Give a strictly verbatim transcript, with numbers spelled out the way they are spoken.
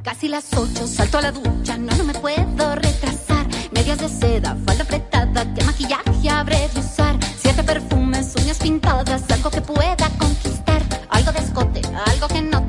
Casi las ocho, salto a la ducha, no, no me puedo retrasar. Medias de seda, falda apretada, ¿qué maquillaje habré de usar? Siete perfumes, uñas pintadas, algo que pueda conquistar. Algo de escote, algo que no